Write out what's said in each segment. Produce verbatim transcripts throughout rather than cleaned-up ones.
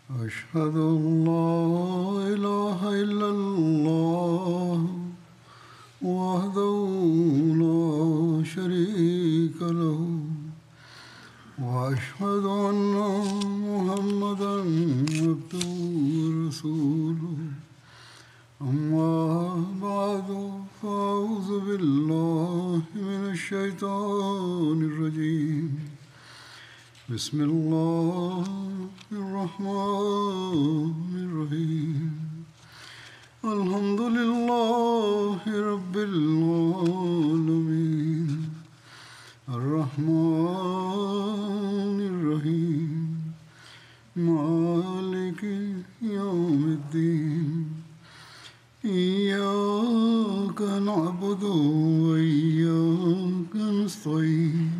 أشهد أن لا إله إلا الله وحده لا شريك له وأشهد أن محمدا عبده ورسوله أما بعد فأعوذ بالله من الشيطان الرجيم بسم الله الرحمن الرحيم الحمد لله رب العالمين الرحمن الرحيم مالك يوم الدين إياك نعبد وإياك نستعين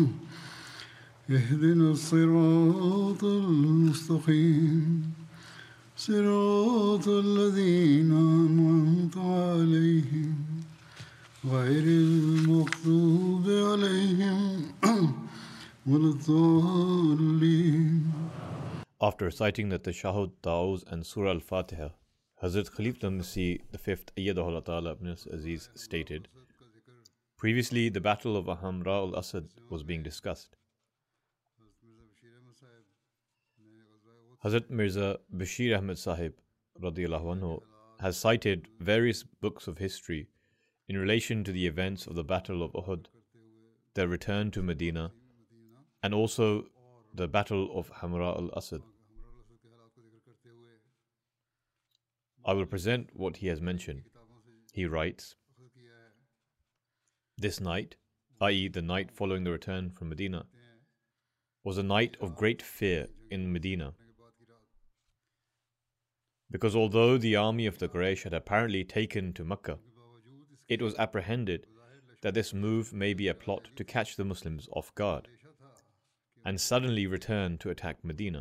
اهدنا الصراط المستقيم صراط الذين أنعمت عليهم غير المغضوب عليهم ولا الضالين. After reciting the Tashahhud, Ta'awuz and Surah Al-Fatiha, Hazrat Khalifa Masih the fifth Ayyadahullah Ta'ala ibn Aziz stated, previously the battle of Hamra al-Asad was being discussed. Hazrat Mirza Bashir Ahmed Sahib radiyallahu anhu has cited various books of history in relation to the events of the Battle of Uhud, their return to Medina, and also the Battle of Hamra al-Asad. I will present what he has mentioned. He writes, this night, that is the night following the return from Medina, was a night of great fear in Medina. Because although the army of the Quraysh had apparently taken to Mecca, it was apprehended that this move may be a plot to catch the Muslims off guard and suddenly return to attack Medina.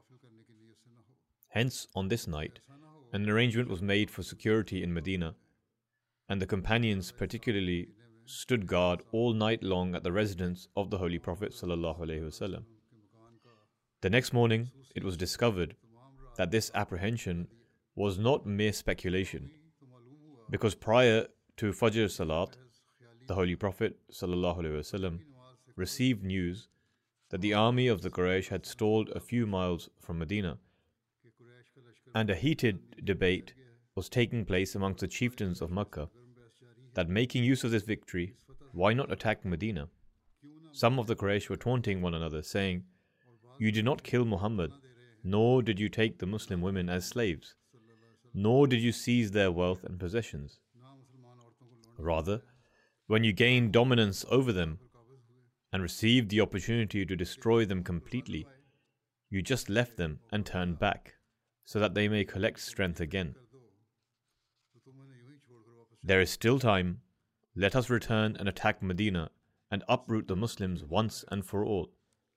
Hence, on this night, an arrangement was made for security in Medina, and the companions particularly stood guard all night long at the residence of the Holy Prophet ﷺ. The next morning, it was discovered that this apprehension was not mere speculation, because prior to Fajr Salat, the Holy Prophet ﷺ received news that the army of the Quraysh had stalled a few miles from Medina, and a heated debate was taking place amongst the chieftains of Mecca that, making use of this victory, why not attack Medina? Some of the Quraysh were taunting one another, saying, "You did not kill Muhammad, nor did you take the Muslim women as slaves, nor did you seize their wealth and possessions. Rather, when you gained dominance over them and received the opportunity to destroy them completely, you just left them and turned back, so that they may collect strength again. There is still time. Let us return and attack Medina and uproot the Muslims once and for all."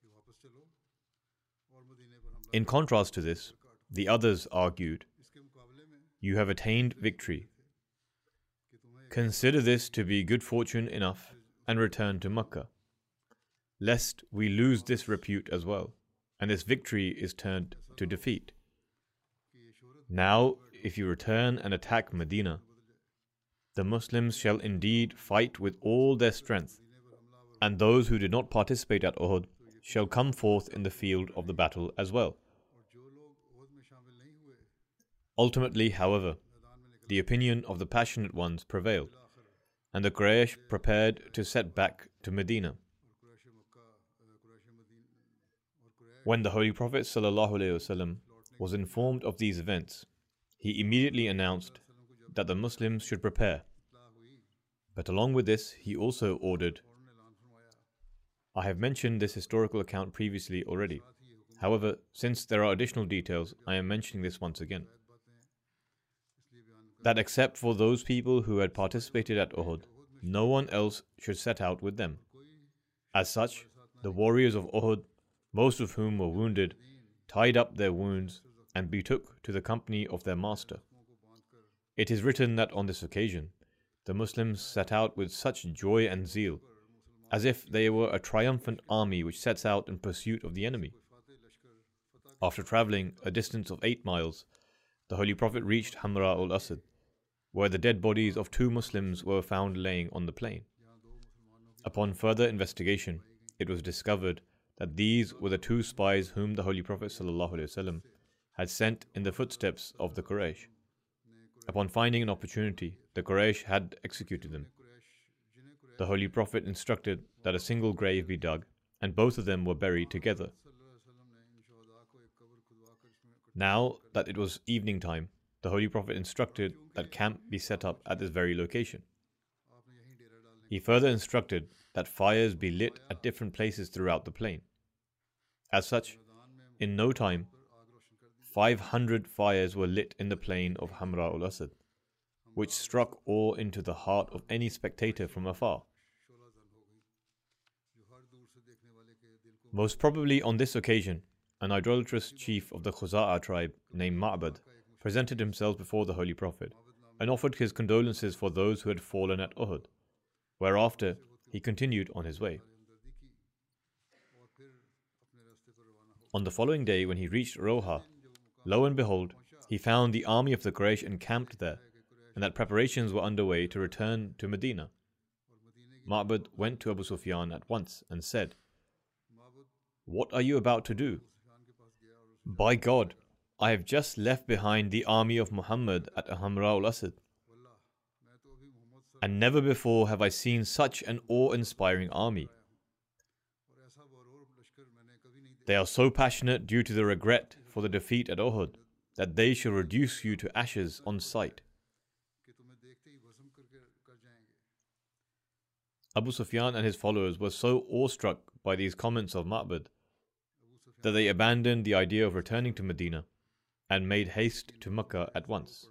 In contrast to this, the others argued, "You have attained victory. Consider this to be good fortune enough and return to Mecca, lest we lose this repute as well, and this victory is turned to defeat. Now, if you return and attack Medina, the Muslims shall indeed fight with all their strength, and those who did not participate at Uhud shall come forth in the field of the battle as well." Ultimately, however, the opinion of the passionate ones prevailed, and the Quraysh prepared to set back to Medina. When the Holy Prophet ﷺ was informed of these events, he immediately announced that the Muslims should prepare. But along with this, he also ordered, I have mentioned this historical account previously already. However, since there are additional details, I am mentioning this once again, that except for those people who had participated at Uhud, no one else should set out with them. As such, the warriors of Uhud, most of whom were wounded, tied up their wounds and betook to the company of their master. It is written that on this occasion, the Muslims set out with such joy and zeal, as if they were a triumphant army which sets out in pursuit of the enemy. After traveling a distance of eight miles, the Holy Prophet reached Hamra al-Asad, where the dead bodies of two Muslims were found laying on the plain. Upon further investigation, it was discovered that these were the two spies whom the Holy Prophet ﷺ had sent in the footsteps of the Quraysh. Upon finding an opportunity, the Quraysh had executed them. The Holy Prophet instructed that a single grave be dug, and both of them were buried together. Now that it was evening time, the Holy Prophet instructed that camp be set up at this very location. He further instructed that fires be lit at different places throughout the plain. As such, in no time, five hundred fires were lit in the plain of Hamra al-Asad, which struck awe into the heart of any spectator from afar. Most probably on this occasion, an idolatrous chief of the Khuza'a tribe named Ma'bad presented himself before the Holy Prophet and offered his condolences for those who had fallen at Uhud, whereafter he continued on his way. On the following day, when he reached Roha, lo and behold, he found the army of the Quraysh encamped there, and that preparations were underway to return to Medina. Ma'bad went to Abu Sufyan at once and said, "What are you about to do?" "By God, I have just left behind the army of Muhammad at Hamra al-Asad, and never before have I seen such an awe-inspiring army. They are so passionate due to the regret for the defeat at Uhud that they shall reduce you to ashes on sight." Abu Sufyan and his followers were so awestruck by these comments of Ma'bad that they abandoned the idea of returning to Medina and made haste to Mecca at once.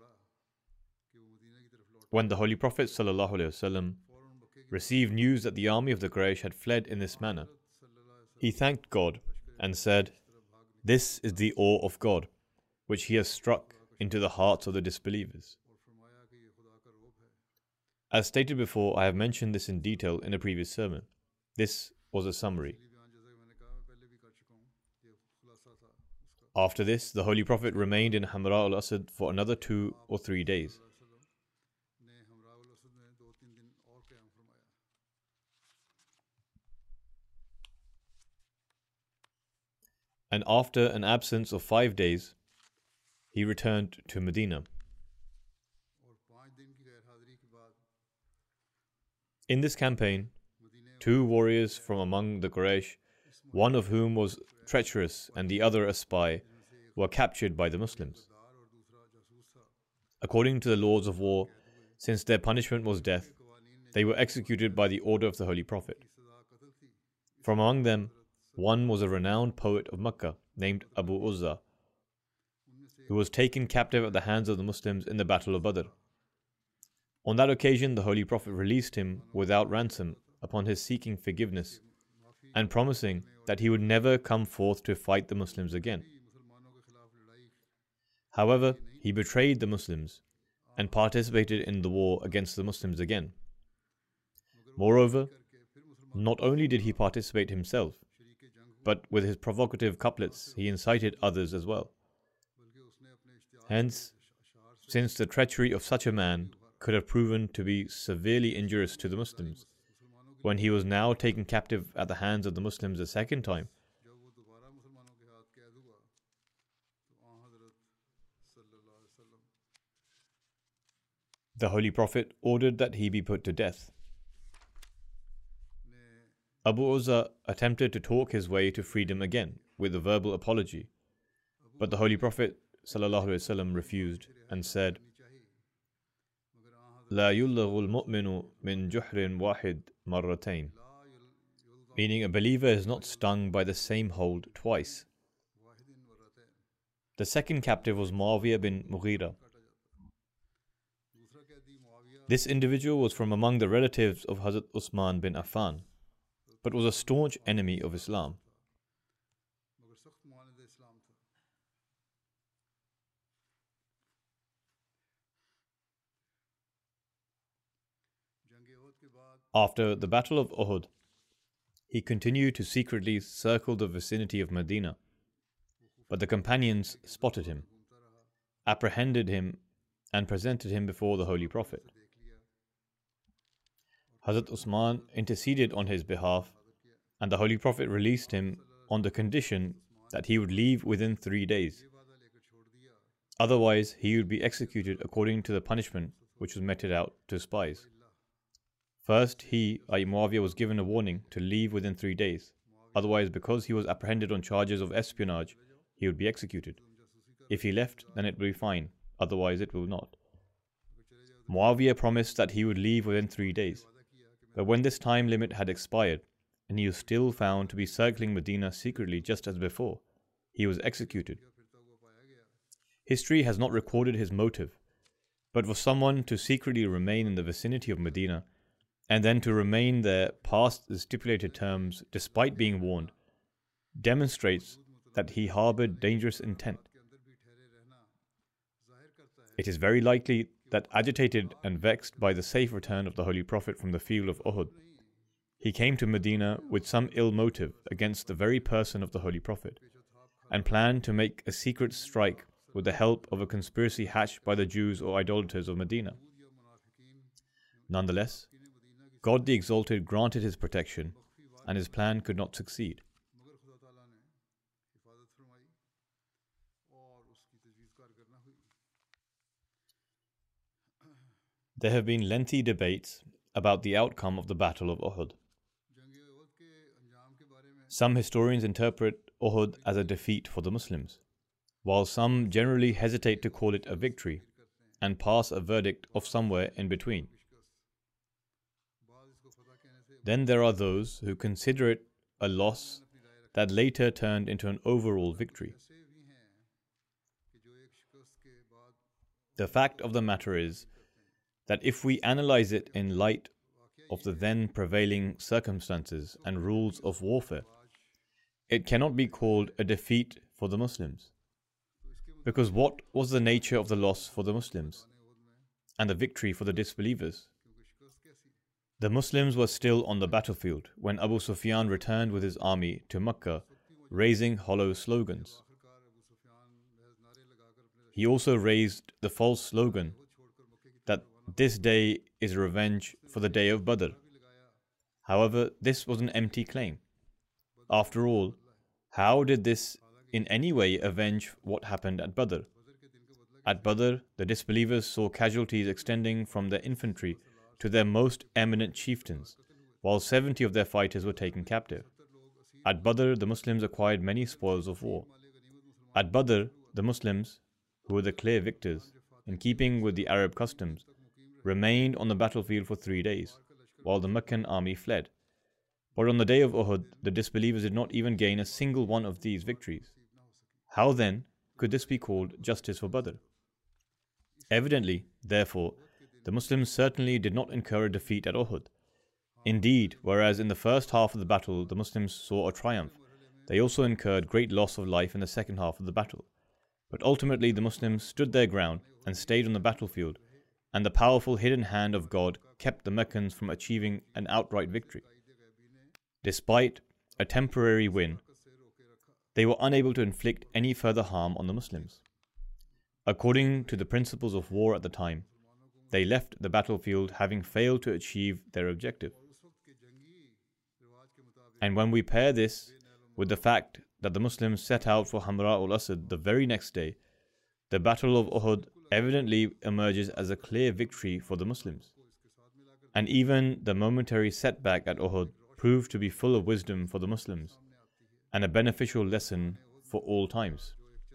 When the Holy Prophet ﷺ received news that the army of the Quraysh had fled in this manner, he thanked God and said, "This is the awe of God, which He has struck into the hearts of the disbelievers." As stated before, I have mentioned this in detail in a previous sermon. This was a summary. After this, the Holy Prophet remained in Hamra al-Asad for another two or three days. And after an absence of five days, he returned to Medina. In this campaign, two warriors from among the Quraysh, one of whom was treacherous and the other a spy, were captured by the Muslims. According to the laws of war, since their punishment was death, they were executed by the order of the Holy Prophet. From among them, one was a renowned poet of Mecca named Abu Uzza, who was taken captive at the hands of the Muslims in the Battle of Badr. On that occasion, the Holy Prophet released him without ransom upon his seeking forgiveness and promising that he would never come forth to fight the Muslims again. However, he betrayed the Muslims and participated in the war against the Muslims again. Moreover, not only did he participate himself, but with his provocative couplets he incited others as well. Hence, since the treachery of such a man could have proven to be severely injurious to the Muslims, when he was now taken captive at the hands of the Muslims a second time, the Holy Prophet ordered that he be put to death. Abu Uzza attempted to talk his way to freedom again with a verbal apology, but the Holy Prophet ﷺ refused and said, "La yullaghu al-mu'minu min juhrin wahid marratain," meaning a believer is not stung by the same hold twice. The second captive was Muawiyah bin Mughira. This individual was from among the relatives of Hazrat Usman bin Affan, but was a staunch enemy of Islam. After the Battle of Uhud, he continued to secretly circle the vicinity of Medina, But the companions spotted him, apprehended him, and presented him before the Holy Prophet. Hazrat Usman interceded on his behalf, and the Holy Prophet released him on the condition that he would leave within three days. Otherwise, he would be executed according to the punishment which was meted out to spies. First, he, that is Muawiyah, was given a warning to leave within three days. Otherwise, because he was apprehended on charges of espionage, he would be executed. If he left, then it will be fine. Otherwise, it will not. Muawiyah promised that he would leave within three days. But when this time limit had expired, and he was still found to be circling Medina secretly just as before, he was executed. History has not recorded his motive, but for someone to secretly remain in the vicinity of Medina and then to remain there past the stipulated terms despite being warned demonstrates that he harbored dangerous intent. It is very likely that, agitated and vexed by the safe return of the Holy Prophet from the field of Uhud, he came to Medina with some ill motive against the very person of the Holy Prophet and planned to make a secret strike with the help of a conspiracy hatched by the Jews or idolaters of Medina. Nonetheless, God the Exalted granted his protection, and his plan could not succeed. There have been lengthy debates about the outcome of the Battle of Uhud. Some historians interpret Uhud as a defeat for the Muslims, while some generally hesitate to call it a victory and pass a verdict of somewhere in between. Then there are those who consider it a loss that later turned into an overall victory. The fact of the matter is that if we analyze it in light of the then prevailing circumstances and rules of warfare, it cannot be called a defeat for the Muslims. Because what was the nature of the loss for the Muslims and the victory for the disbelievers? The Muslims were still on the battlefield when Abu Sufyan returned with his army to Makkah, raising hollow slogans. He also raised the false slogan that this day is revenge for the day of Badr. However, this was an empty claim. After all, how did this in any way avenge what happened at Badr? At Badr, the disbelievers saw casualties extending from their infantry to their most eminent chieftains, while seventy of their fighters were taken captive. At Badr, the Muslims acquired many spoils of war. At Badr, the Muslims, who were the clear victors, in keeping with the Arab customs, remained on the battlefield for three days, while the Meccan army fled. But on the day of Uhud, the disbelievers did not even gain a single one of these victories. How then could this be called justice for Badr? Evidently, therefore, the Muslims certainly did not incur a defeat at Uhud. Indeed, whereas in the first half of the battle the Muslims saw a triumph, they also incurred great loss of life in the second half of the battle. But ultimately the Muslims stood their ground and stayed on the battlefield, and the powerful hidden hand of God kept the Meccans from achieving an outright victory. Despite a temporary win, they were unable to inflict any further harm on the Muslims. According to the principles of war at the time, they left the battlefield having failed to achieve their objective. And when we pair this with the fact that the Muslims set out for Hamra ul-Asad the very next day, the Battle of Uhud evidently emerges as a clear victory for the Muslims. And even the momentary setback at Uhud proved to be full of wisdom for the Muslims and a beneficial lesson for all times.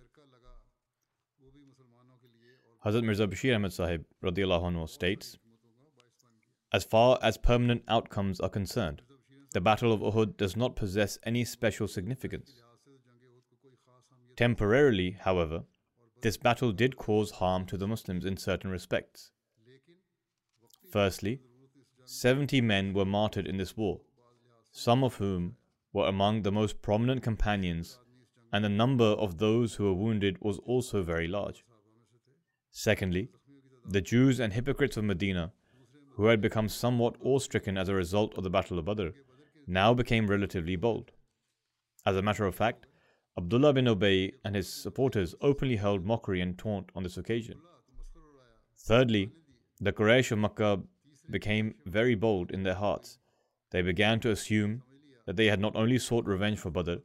Hazrat Mirza Bashir Ahmad Sahib radiyallahu anhu states, as far as permanent outcomes are concerned, the Battle of Uhud does not possess any special significance. Temporarily, however, this battle did cause harm to the Muslims in certain respects. Firstly, seventy men were martyred in this war, some of whom were among the most prominent companions, and the number of those who were wounded was also very large. Secondly, the Jews and hypocrites of Medina, who had become somewhat awe-stricken as a result of the Battle of Badr, now became relatively bold. As a matter of fact, Abdullah bin Ubay and his supporters openly held mockery and taunt on this occasion. Thirdly, the Quraysh of Makkah became very bold in their hearts. They began to assume that they had not only sought revenge for Badr,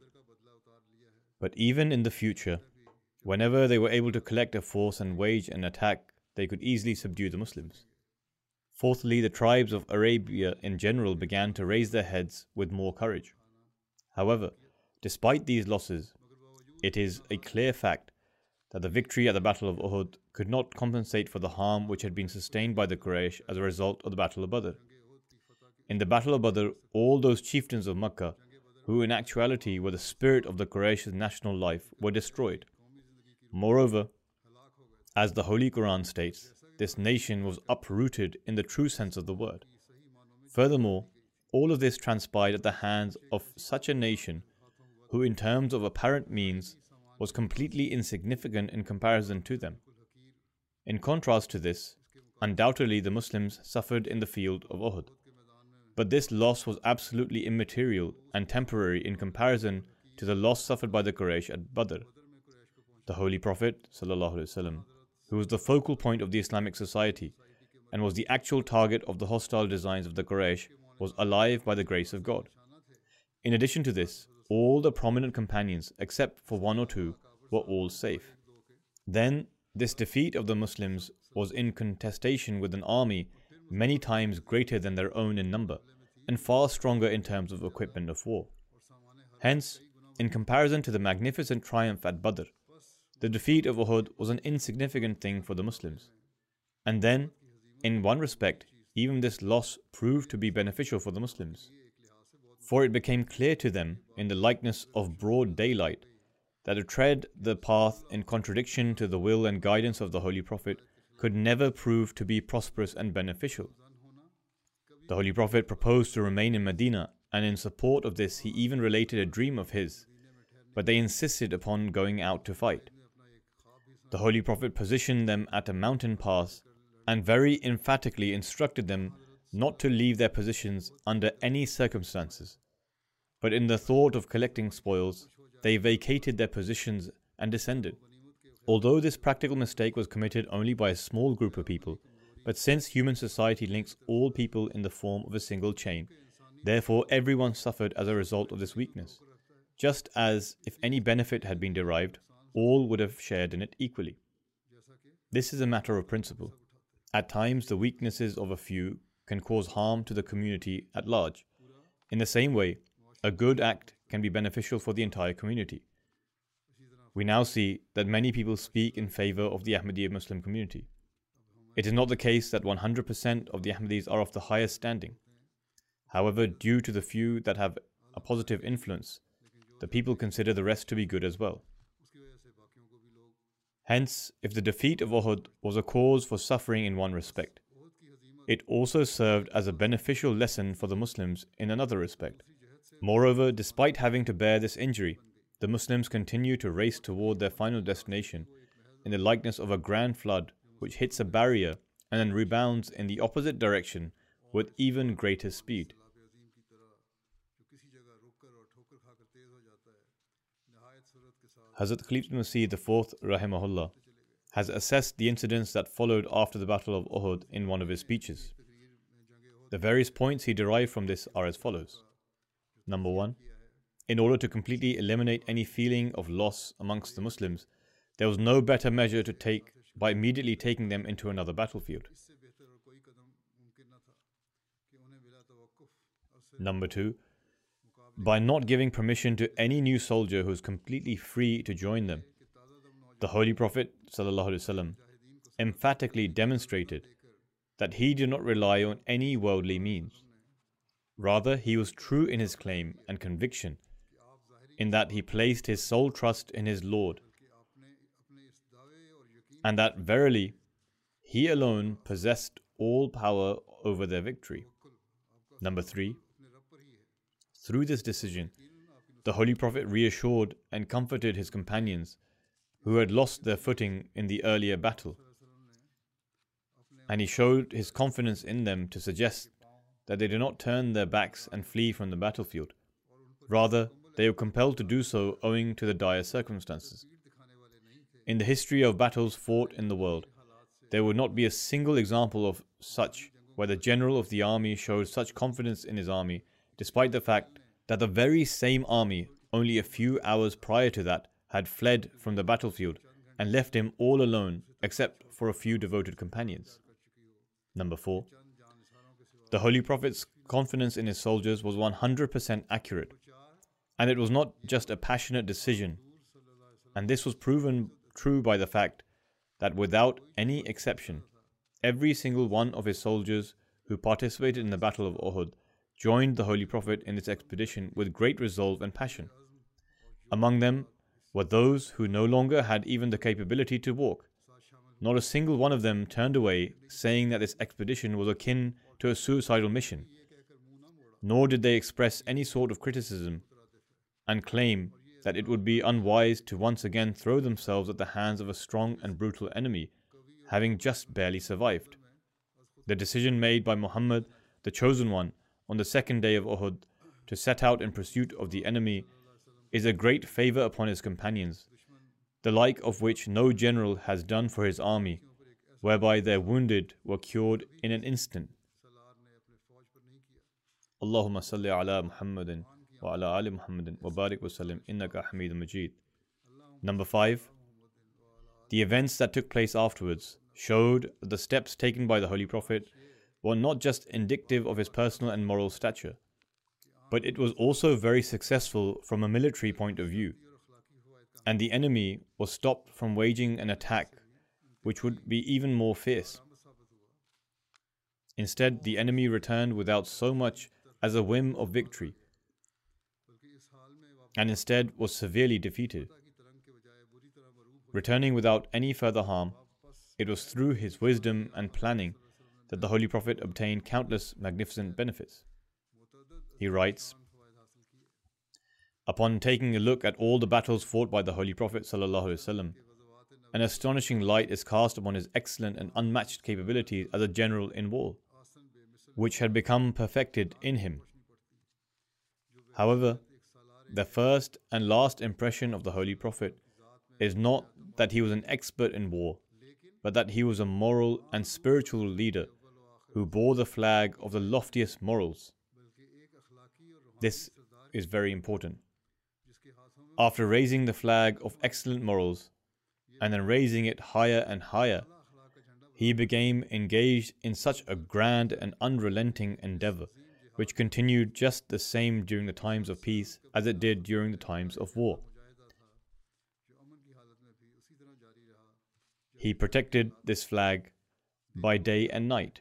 but even in the future, whenever they were able to collect a force and wage an attack, they could easily subdue the Muslims. Fourthly, the tribes of Arabia in general began to raise their heads with more courage. However, despite these losses, it is a clear fact that the victory at the Battle of Uhud could not compensate for the harm which had been sustained by the Quraysh as a result of the Battle of Badr. In the Battle of Badr, all those chieftains of Makkah, who in actuality were the spirit of the Quraysh's national life, were destroyed. Moreover, as the Holy Quran states, this nation was uprooted in the true sense of the word. Furthermore, all of this transpired at the hands of such a nation who, in terms of apparent means, was completely insignificant in comparison to them. In contrast to this, undoubtedly the Muslims suffered in the field of Uhud. But this loss was absolutely immaterial and temporary in comparison to the loss suffered by the Quraysh at Badr. The Holy Prophet ﷺ, who was the focal point of the Islamic society and was the actual target of the hostile designs of the Quraysh, was alive by the grace of God. In addition to this, all the prominent companions, except for one or two, were all safe. Then, this defeat of the Muslims was in contestation with an army many times greater than their own in number, and far stronger in terms of equipment of war. Hence, in comparison to the magnificent triumph at Badr, the defeat of Uhud was an insignificant thing for the Muslims. And then, in one respect, even this loss proved to be beneficial for the Muslims. For it became clear to them, in the likeness of broad daylight, that to tread the path in contradiction to the will and guidance of the Holy Prophet could never prove to be prosperous and beneficial. The Holy Prophet proposed to remain in Medina, and in support of this he even related a dream of his, but they insisted upon going out to fight. The Holy Prophet positioned them at a mountain pass and very emphatically instructed them not to leave their positions under any circumstances. But in the thought of collecting spoils, they vacated their positions and descended. Although this practical mistake was committed only by a small group of people, but since human society links all people in the form of a single chain, therefore everyone suffered as a result of this weakness. Just as if any benefit had been derived, all would have shared in it equally. This is a matter of principle. At times, the weaknesses of a few can cause harm to the community at large. In the same way, a good act can be beneficial for the entire community. We now see that many people speak in favor of the Ahmadiyya Muslim community. It is not the case that one hundred percent of the Ahmadis are of the highest standing. However, due to the few that have a positive influence, the people consider the rest to be good as well. Hence, if the defeat of Uhud was a cause for suffering in one respect, it also served as a beneficial lesson for the Muslims in another respect. Moreover, despite having to bear this injury, the Muslims continue to race toward their final destination in the likeness of a grand flood which hits a barrier and then rebounds in the opposite direction with even greater speed. Hazrat Khalif Masih the fourth, rahimahullah, has assessed the incidents that followed after the Battle of Uhud in one of his speeches. The various points he derived from this are as follows. Number one, in order to completely eliminate any feeling of loss amongst the Muslims, there was no better measure to take by immediately taking them into another battlefield. Number two, by not giving permission to any new soldier who is completely free to join them. The Holy Prophet ﷺ emphatically demonstrated that he did not rely on any worldly means. Rather, he was true in his claim and conviction in that he placed his sole trust in his Lord, and that verily he alone possessed all power over their victory. Number three, through this decision, the Holy Prophet reassured and comforted his companions who had lost their footing in the earlier battle, and he showed his confidence in them to suggest that they do not turn their backs and flee from the battlefield. Rather, they were compelled to do so owing to the dire circumstances. In the history of battles fought in the world, there would not be a single example of such where the general of the army showed such confidence in his army, despite the fact that the very same army, only a few hours prior to that, had fled from the battlefield and left him all alone except for a few devoted companions. Number four. The Holy Prophet's confidence in his soldiers was one hundred percent accurate, and it was not just a passionate decision, and this was proven true by the fact that without any exception, every single one of his soldiers who participated in the Battle of Uhud joined the Holy Prophet in this expedition with great resolve and passion. Among them were those who no longer had even the capability to walk. Not a single one of them turned away, saying that this expedition was akin to a suicidal mission. Nor did they express any sort of criticism and claim that it would be unwise to once again throw themselves at the hands of a strong and brutal enemy, having just barely survived. The decision made by Muhammad, the Chosen One, on the second day of Uhud to set out in pursuit of the enemy is a great favor upon his companions, the like of which no general has done for his army, whereby their wounded were cured in an instant. Allahumma salli ala Muhammadin wa ala ali Muhammadin wa barik wa sallim innaka hamidun majid. Number five. The events that took place afterwards showed that the steps taken by the Holy Prophet were not just indicative of his personal and moral stature, but it was also very successful from a military point of view, and the enemy was stopped from waging an attack which would be even more fierce. Instead, the enemy returned without so much as a whim of victory, and instead was severely defeated. Returning without any further harm, it was through his wisdom and planning that the Holy Prophet obtained countless magnificent benefits. He writes, upon taking a look at all the battles fought by the Holy Prophet ﷺ, an astonishing light is cast upon his excellent and unmatched capabilities as a general in war, which had become perfected in him. However, the first and last impression of the Holy Prophet is not that he was an expert in war, but that he was a moral and spiritual leader who bore the flag of the loftiest morals. This is very important. After raising the flag of excellent morals, and then raising it higher and higher, he became engaged in such a grand and unrelenting endeavor, which continued just the same during the times of peace as it did during the times of war. He protected this flag by day and night.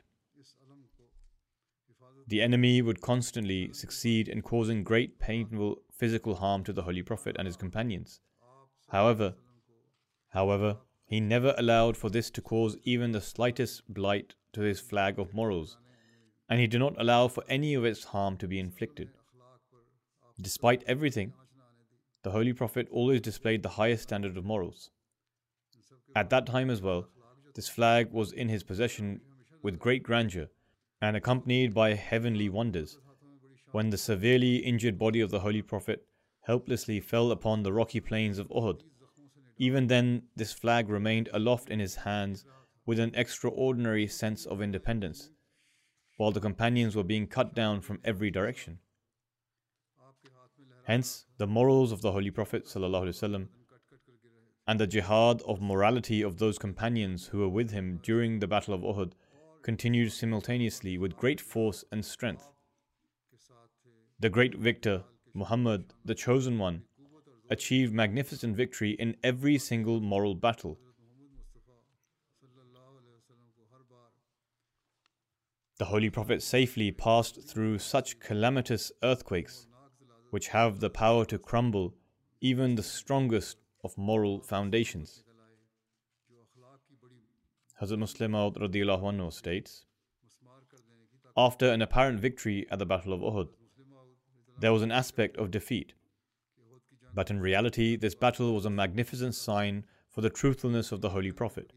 The enemy would constantly succeed in causing great painful physical harm to the Holy Prophet and his companions. However, however, he never allowed for this to cause even the slightest blight to his flag of morals, and he did not allow for any of its harm to be inflicted. Despite everything, the Holy Prophet always displayed the highest standard of morals. At that time as well, this flag was in his possession with great grandeur and accompanied by heavenly wonders. When the severely injured body of the Holy Prophet helplessly fell upon the rocky plains of Uhud, even then this flag remained aloft in his hands with an extraordinary sense of independence, while the companions were being cut down from every direction. Hence, the morals of the Holy Prophet ﷺ and the jihad of morality of those companions who were with him during the Battle of Uhud continued simultaneously with great force and strength. The great victor, Muhammad, the Chosen One, achieved magnificent victory in every single moral battle. The Holy Prophet safely passed through such calamitous earthquakes, which have the power to crumble even the strongest of moral foundations. Hazrat Muslim Maud radiyallahu anhu states, after an apparent victory at the Battle of Uhud, there was an aspect of defeat. But in reality, this battle was a magnificent sign for the truthfulness of the Holy Prophet.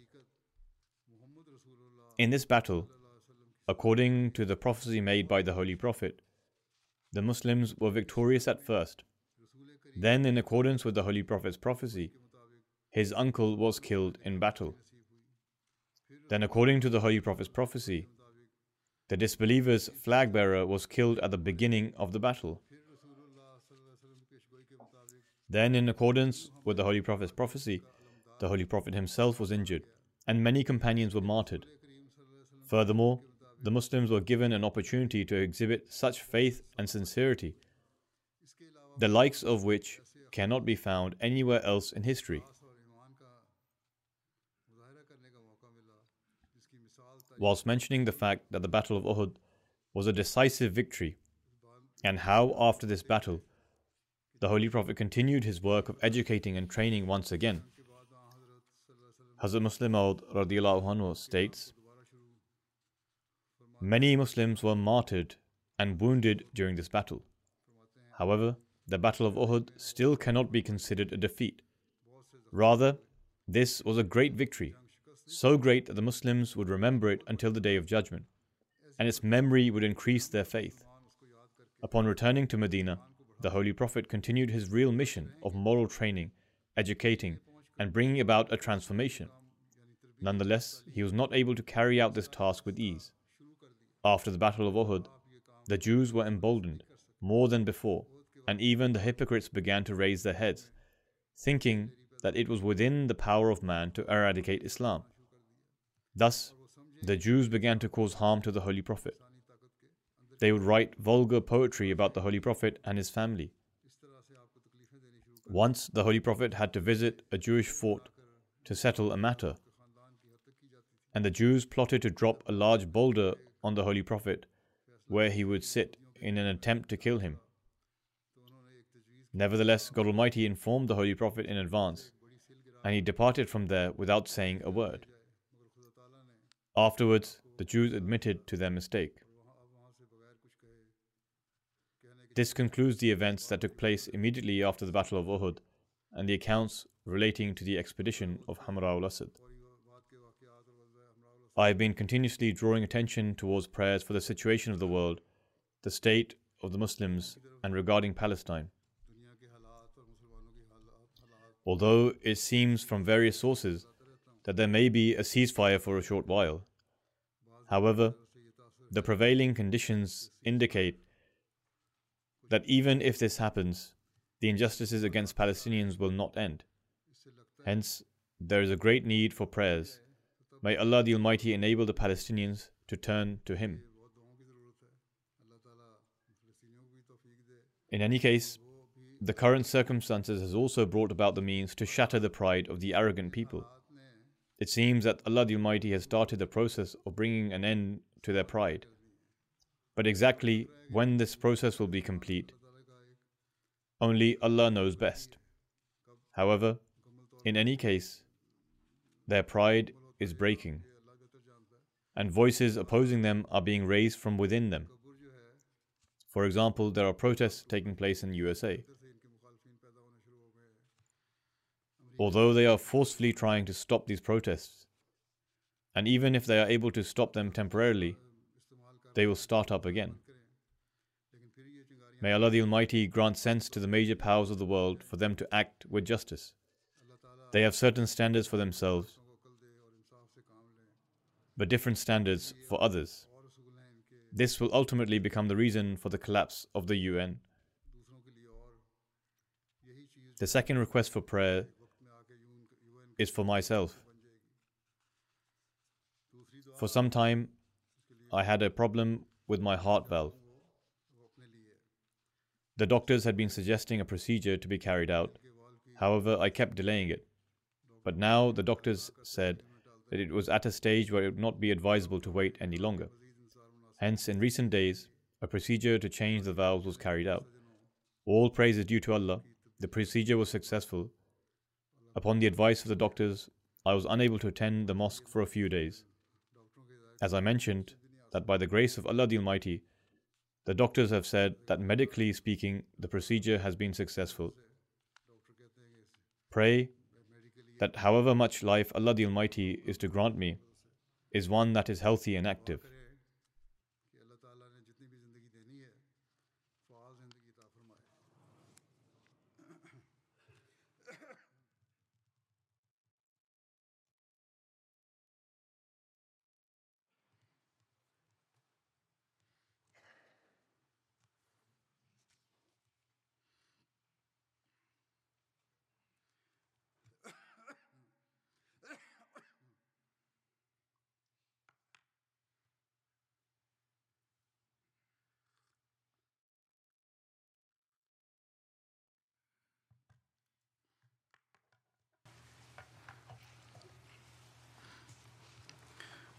In this battle, according to the prophecy made by the Holy Prophet, the Muslims were victorious at first, Then, in accordance with the Holy Prophet's prophecy, his uncle was killed in battle. Then, according to the Holy Prophet's prophecy, the disbeliever's flag bearer was killed at the beginning of the battle. Then, in accordance with the Holy Prophet's prophecy, the Holy Prophet himself was injured, and many companions were martyred. Furthermore, the Muslims were given an opportunity to exhibit such faith and sincerity, the likes of which cannot be found anywhere else in history. Whilst mentioning the fact that the Battle of Uhud was a decisive victory, and how after this battle the Holy Prophet continued his work of educating and training once again, Hazrat Muslim Maud radiyallahu anhu states, many Muslims were martyred and wounded during this battle. However, the Battle of Uhud still cannot be considered a defeat. Rather, this was a great victory, so great that the Muslims would remember it until the Day of Judgment, and its memory would increase their faith. Upon returning to Medina, the Holy Prophet continued his real mission of moral training, educating, and bringing about a transformation. Nonetheless, he was not able to carry out this task with ease. After the Battle of Uhud, the Jews were emboldened more than before, and even the hypocrites began to raise their heads, thinking that it was within the power of man to eradicate Islam. Thus, the Jews began to cause harm to the Holy Prophet. They would write vulgar poetry about the Holy Prophet and his family. Once, the Holy Prophet had to visit a Jewish fort to settle a matter, and the Jews plotted to drop a large boulder on the Holy Prophet where he would sit in an attempt to kill him. Nevertheless, God Almighty informed the Holy Prophet in advance, and he departed from there without saying a word. Afterwards, the Jews admitted to their mistake. This concludes the events that took place immediately after the Battle of Uhud and the accounts relating to the expedition of Hamra al-Asad. I have been continuously drawing attention towards prayers for the situation of the world, the state of the Muslims, and regarding Palestine. Although it seems from various sources that there may be a ceasefire for a short while, however, the prevailing conditions indicate that even if this happens, the injustices against Palestinians will not end. Hence, there is a great need for prayers. May Allah the Almighty enable the Palestinians to turn to Him. In any case, the current circumstances has also brought about the means to shatter the pride of the arrogant people. It seems that Allah the Almighty has started the process of bringing an end to their pride. But exactly when this process will be complete, only Allah knows best. However, in any case, their pride is breaking, and voices opposing them are being raised from within them. For example, there are protests taking place in the U S A. Although they are forcefully trying to stop these protests, and even if they are able to stop them temporarily, they will start up again. May Allah the Almighty grant sense to the major powers of the world for them to act with justice. They have certain standards for themselves, but different standards for others. This will ultimately become the reason for the collapse of the U N. The second request for prayer is for myself. For some time, I had a problem with my heart valve. The doctors had been suggesting a procedure to be carried out. However, I kept delaying it. But now the doctors said that it was at a stage where it would not be advisable to wait any longer. Hence, in recent days, a procedure to change the valves was carried out. All praise is due to Allah. The procedure was successful. Upon the advice of the doctors, I was unable to attend the mosque for a few days. As I mentioned, that by the grace of Allah the Almighty, the doctors have said that medically speaking, the procedure has been successful. Pray that however much life Allah the Almighty is to grant me is one that is healthy and active.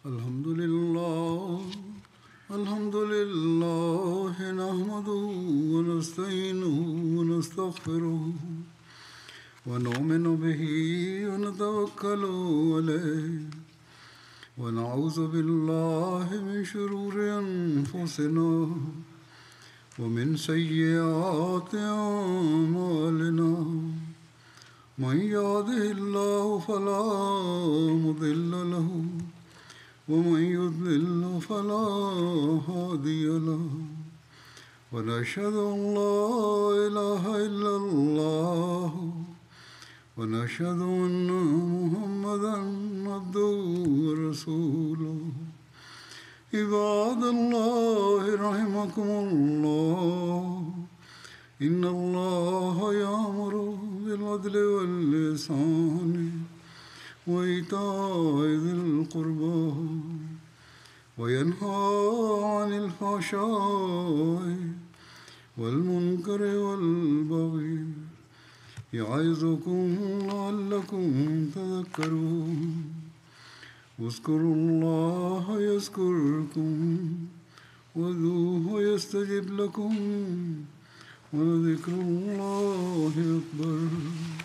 الحمد لله الحمد لله نحمده ونستعينه ونستغفره ونؤمن به ونتوكل عليه ونعوذ بالله من شرور أنفسنا ومن سيئات أعمالنا من يهده الله فلا مضل له ومن يضلل فلا هادي له ونشهد أن لا إله إلا الله ونشهد أن محمدا عبده ورسوله عباد الله رحمكم الله إن الله يأمر بالعدل والإحسان وإيتاء ذي القربى وينهى عن الفحشاء والمنكر والبغي يعظكم لعلكم تذكرون اذكروا الله يذكركم وادعوه يستجب لكم ولذكر الله أكبر.